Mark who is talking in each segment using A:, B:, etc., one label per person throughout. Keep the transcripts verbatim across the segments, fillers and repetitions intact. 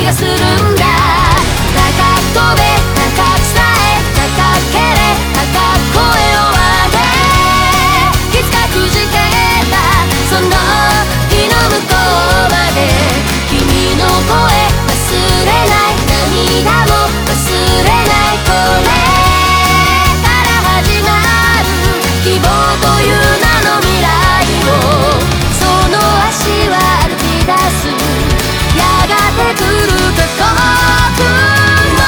A: 気がするんだ。高く飛べ、高く伝え、高く蹴れ、高く声を上げ、いつかくじけたその日の向こうまで、君の声忘れない、涙も忘れない、これから始まる希望という名の未来を、その足は歩き出す、やがて来る過酷も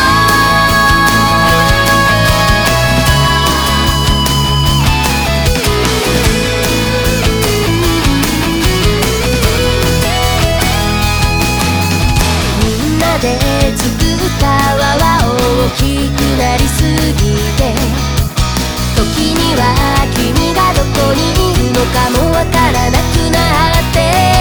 A: みんなで作った輪は大きくなりすぎて、時には君がどこにいるのかもわからなくなって、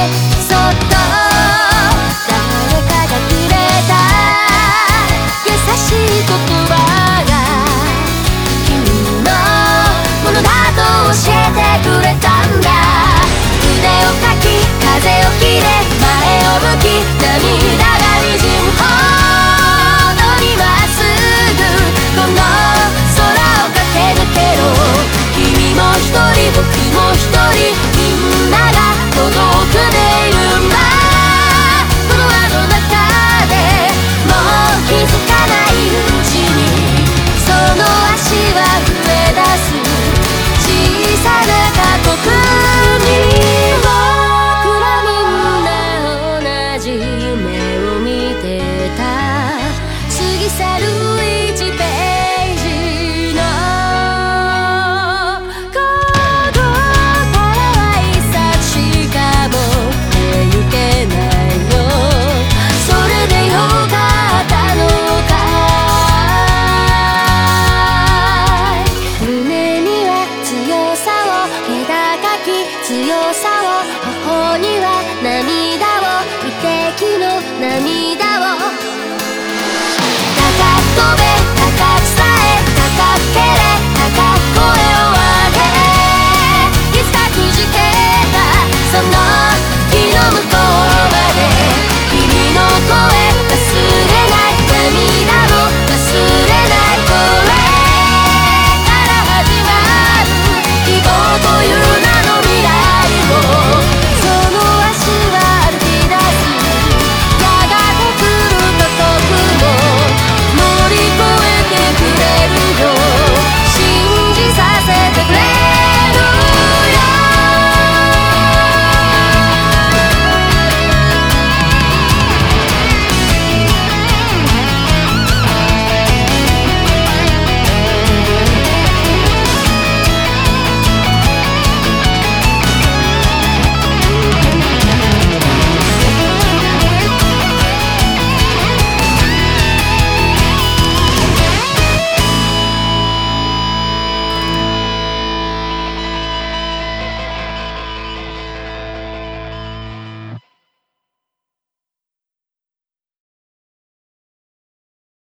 A: そっと誰かがくれた優しい言葉が君のものだと教えてくれたんだ。腕をかき風を切れ、前を向き涙がにじむほどにまっすぐこの空を駆け抜けろ。君も一人僕も一人、みんなが孤独でいるんだ。この輪の中でもう気づかないうちに、その足は増え出す小さな過酷に。僕らみんな同じ夢を見てた、過ぎ去るいちページのここからは一冊しか持ってゆけないよ。それでよかったのかい。胸には強さを、気高き強さを、頬には涙を、無敵の涙